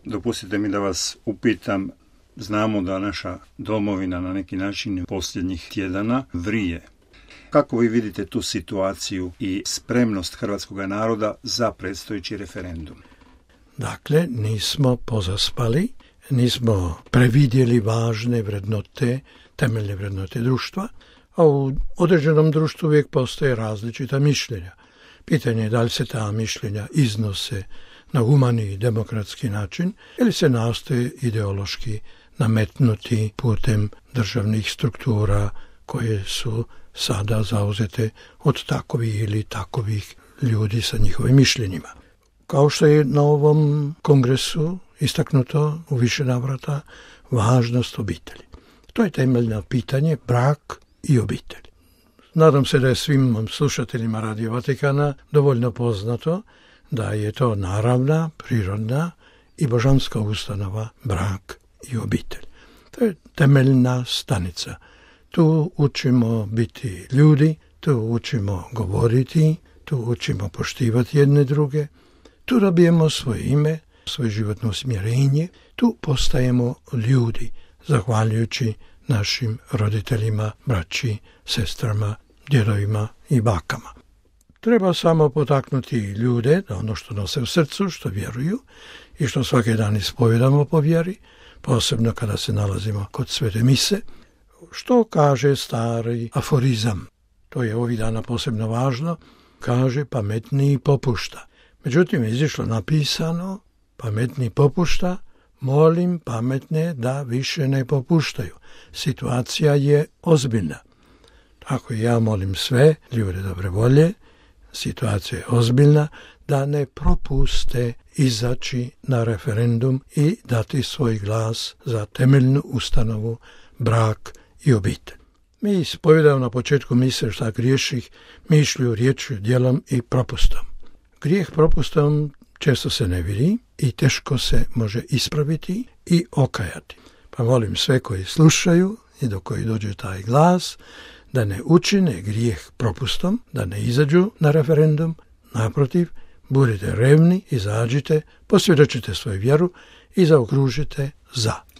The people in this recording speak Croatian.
Dopustite mi da vas upitam, znamo da naša domovina na neki način posljednjih tjedana vrije. Kako vi vidite tu situaciju i spremnost hrvatskog naroda za predstojeći referendum? Dakle, nismo pozaspali, nismo previdjeli važne vrednote, temeljne vrednote društva, a u određenom društvu uvijek postoje različita mišljenja. Pitanje je da li se ta mišljenja iznose na humani i demokratski način ili se nastoje ideološki nametnuti putem državnih struktura koje su sada zauzete od takovih ili takovih ljudi sa njihovim mišljenjima. Kao što je na ovom kongresu istaknuto u više navrata važnost obitelji. To je temeljno pitanje, brak i obitelj. Nadam se da je svim slušateljima Radio Vatikana dovoljno poznato da je to naravna, prirodna i božanska ustanova brak i obitelj. To je temeljna stanica. Tu učimo biti ljudi, tu učimo govoriti, tu učimo poštivati jedne druge, tu dobijemo svoje ime, svoje životno usmjerenje, tu postajemo ljudi, zahvaljujući našim roditeljima, braći, sestrama, djedovima i bakama. Treba samo potaknuti ljude da ono što nose u srcu, što vjeruju i što svaki dan ispovijedamo po vjeri, posebno kada se nalazimo kod svete mise, što kaže stari aforizam. To je ovih dana posebno važno, kaže pametniji popušta. Međutim, je izišlo napisano, pametniji popušta, molim pametne da više ne popuštaju. Situacija je ozbiljna. Tako ja molim sve ljude dobre volje, situacija je ozbiljna, da ne propuste izaći na referendum i dati svoj glas za temeljnu ustanovu brak i obitelj. Mi ispovijedamo na početku mise šta griješih mišlju, riječju, djelom i propustom. Grijeh propustom često se ne vidi i teško se može ispraviti i okajati. Pa molim sve koji slušaju i do koji dođe taj glas da ne učine grijeh propustom, da ne izađu na referendum, naprotiv, budite revni, izađite, posvjedočite svoju vjeru i zaokružite za.